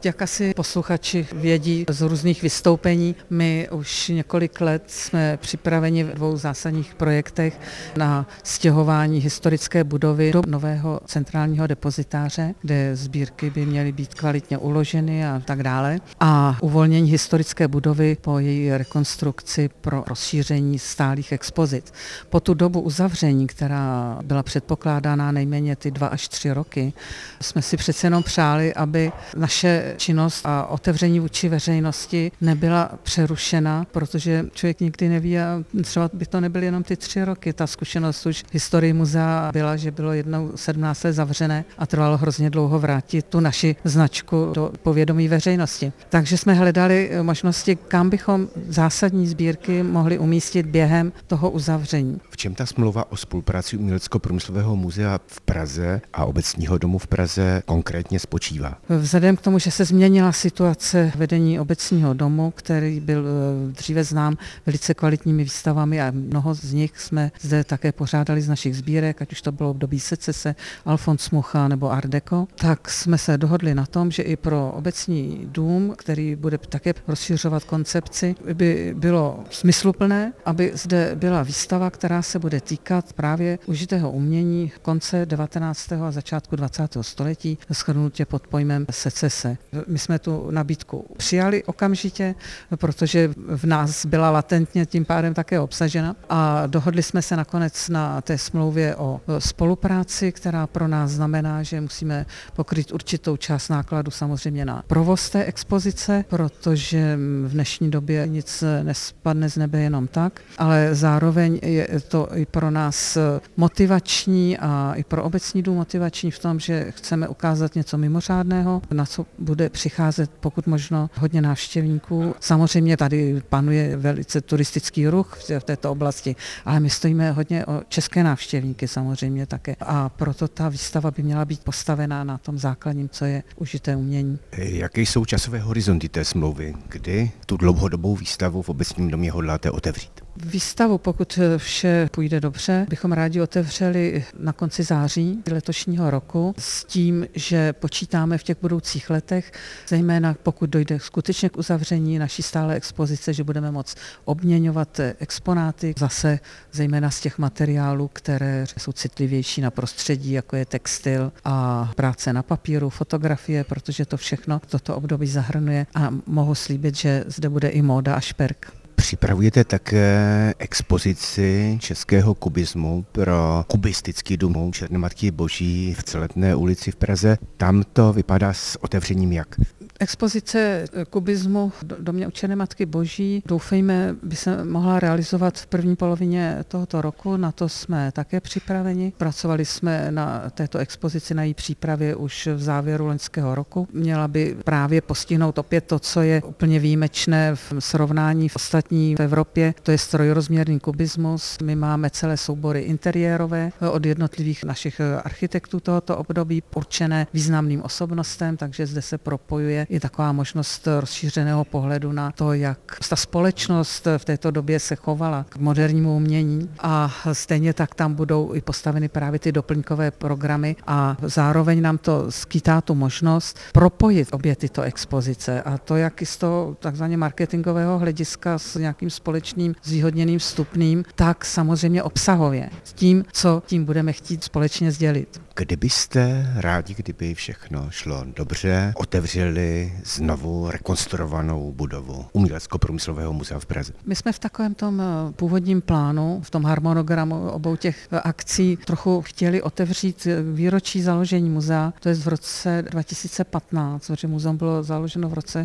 Jak asi posluchači vědí z různých vystoupení, my už několik let jsme připraveni v 2 zásadních projektech na stěhování historické budovy do nového centrálního depozitáře, kde sbírky by měly být kvalitně uloženy a tak dále. A uvolnění historické budovy po její rekonstrukci pro rozšíření stálých expozic. Po tu dobu uzavření, která byla předpokládána nejméně ty 2 až 3 roky, jsme si přece jenom přáli, aby naše činnost a otevření vůči veřejnosti nebyla přerušena, protože člověk nikdy neví a třeba by to nebyly jenom ty 3 roky. Ta zkušenost už v historii muzea byla, že bylo jednou 17 let zavřené a trvalo hrozně dlouho vrátit tu naši značku do povědomí veřejnosti. Takže jsme hledali možnosti, kam bychom zásadní sbírky mohli umístit během toho uzavření. V čem ta smlouva o spolupráci Umělecko-průmyslového muzea v Praze a Obecního domu v Praze konkrétně spočívá? Vzhledem k tomu, že se změnila situace vedení Obecního domu, který byl dříve znám velice kvalitními výstavami a mnoho z nich jsme zde také pořádali z našich sbírek, ať už to bylo období Secese, Alfons Mucha nebo Art Deco, tak jsme se dohodli na tom, že i pro Obecní dům, který bude také rozšiřovat koncepci, by bylo smysluplné, aby zde byla výstava, která se bude týkat právě užitého umění konce 19. a začátku 20. století, shrnutě pod pojmem Secese. My jsme tu nabídku přijali okamžitě, protože v nás byla latentně tím pádem také obsažena a dohodli jsme se nakonec na té smlouvě o spolupráci, která pro nás znamená, že musíme pokryt určitou část nákladu samozřejmě na provoz té expozice, protože v dnešní době nic nespadne z nebe jenom tak, ale zároveň je to i pro nás motivační a i pro Obecní dům motivační v tom, že chceme ukázat něco mimořádného, na co bude přicházet pokud možno hodně návštěvníků. Samozřejmě tady panuje velice turistický ruch v této oblasti, ale my stojíme hodně o české návštěvníky samozřejmě také a proto ta výstava by měla být postavená na tom základním, co je užité umění. Jaké jsou časové horizonty té smlouvy? Kdy tu dlouhodobou výstavu v Obecním domě hodláte otevřít? Výstavu, pokud vše půjde dobře, bychom rádi otevřeli na konci září letošního roku s tím, že počítáme v těch budoucích letech, zejména pokud dojde skutečně k uzavření naší stále expozice, že budeme moct obměňovat exponáty, zase zejména z těch materiálů, které jsou citlivější na prostředí, jako je textil a práce na papíru, fotografie, protože to všechno toto období zahrnuje a mohu slíbit, že zde bude i móda a šperk. Připravujete také expozici českého kubismu pro kubistický dům Černé Matky Boží v Celetné ulici v Praze. Tam to vypadá s otevřením jak? Expozice kubismu v domě u Černé Matky Boží doufejme by se mohla realizovat v první polovině tohoto roku, na to jsme také připraveni. Pracovali jsme na této expozici, na její přípravě už v závěru loňského roku. Měla by právě postihnout opět to, co je úplně výjimečné v srovnání v ostatní v Evropě, to je trojrozměrný kubismus. My máme celé soubory interiérové od jednotlivých našich architektů tohoto období, určené významným osobnostem, takže zde se propojuje i taková možnost rozšířeného pohledu na to, jak ta společnost v této době se chovala k modernímu umění a stejně tak tam budou i postaveny právě ty doplňkové programy a zároveň nám to skýtá tu možnost propojit obě tyto expozice a to jak i z toho takzvaně marketingového hlediska s nějakým společným zvýhodněným vstupným, tak samozřejmě obsahově s tím, co tím budeme chtít společně sdělit. Kdybyste rádi, kdyby všechno šlo dobře, otevřeli znovu rekonstruovanou budovu Umělecko-průmyslového muzea v Praze? My jsme v takovém tom původním plánu, v tom harmonogramu obou těch akcí trochu chtěli otevřít výročí založení muzea, to je v roce 2015, protože muzeum bylo založeno v roce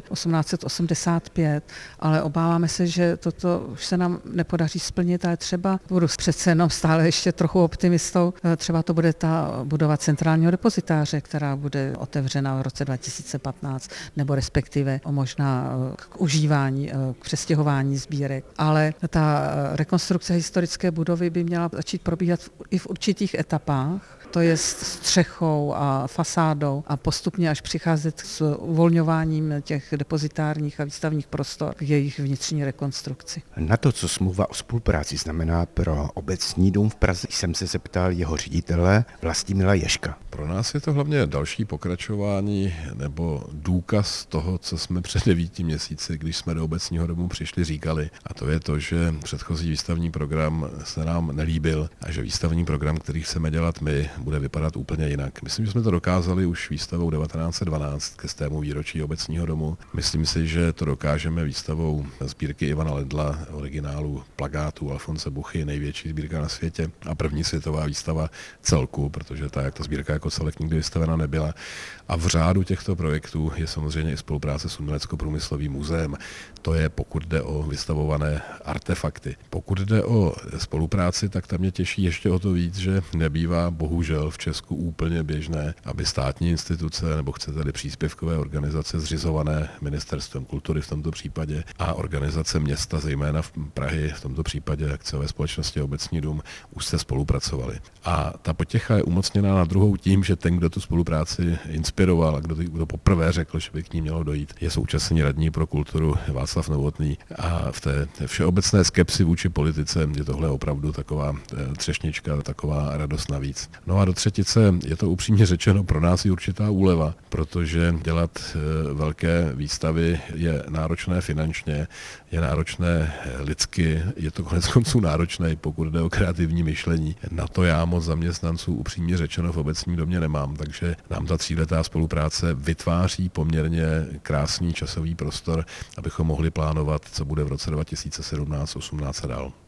1885, ale obáváme se, že toto už se nám nepodaří splnit, ale třeba budu přece jenom stále ještě trochu optimistou, třeba to bude ta budova centrálního depozitáře, která bude otevřena v roce 2015, nebo respektive možná k užívání, k přestěhování sbírek. Ale ta rekonstrukce historické budovy by měla začít probíhat i v určitých etapách, to je s střechou a fasádou a postupně až přicházet s uvolňováním těch depozitárních a výstavních prostor k jejich vnitřní rekonstrukci. Na to, co smlouva o spolupráci znamená pro Obecní dům v Praze, jsem se zeptal jeho ředitele Vlastimila Ježka. Pro nás je to hlavně další pokračování nebo důkaz toho, co jsme před 9 měsíci, když jsme do Obecního domu přišli, říkali. A to je to, že předchozí výstavní program se nám nelíbil a že výstavní program, který chceme dělat my, bude vypadat úplně jinak. Myslím, že jsme to dokázali už výstavou 1912 ke 100. výročí Obecního domu. Myslím si, že to dokážeme výstavou sbírky Ivana Lendla, originálu plakátů Alfonse Buchy, největší sbírka na světě a první světová výstava celku, protože ta sbírka jako celek nikdy vystavena nebyla. A v řádu těchto projektů je samozřejmě i spolupráce s Umělecko-průmyslovým muzeem. To je, pokud jde o vystavované artefakty. Pokud jde o spolupráci, tak tam mě těší ještě o to víc, že nebývá bohužel v Česku úplně běžné, aby státní instituce nebo chcete-li příspěvkové organizace zřizované Ministerstvem kultury v tomto případě a organizace města, zejména v Prahy, v tomto případě akciové společnosti Obecní dům, už se spolupracovali. A ta potěcha je umocněná na druhou tím, že ten, kdo tu spolupráci inspiroval a kdo poprvé řekl, že by k ní mělo dojít, je současný radní pro kulturu Václav Novotný. A v té všeobecné skepsi vůči politice je tohle opravdu taková třešnička, taková radost navíc. No a do třetice je to upřímně řečeno pro nás i určitá úleva, protože dělat velké výstavy je náročné finančně, je náročné lidsky, je to koneckonců náročné, pokud jde o kreativní myšlení. Na to já moc zaměstnanců upřímně řečeno v Obecním domě nemám, takže nám ta 3letá spolupráce vytváří poměrně krásný časový prostor, abychom mohli plánovat, co bude v roce 2017, 18 a dál.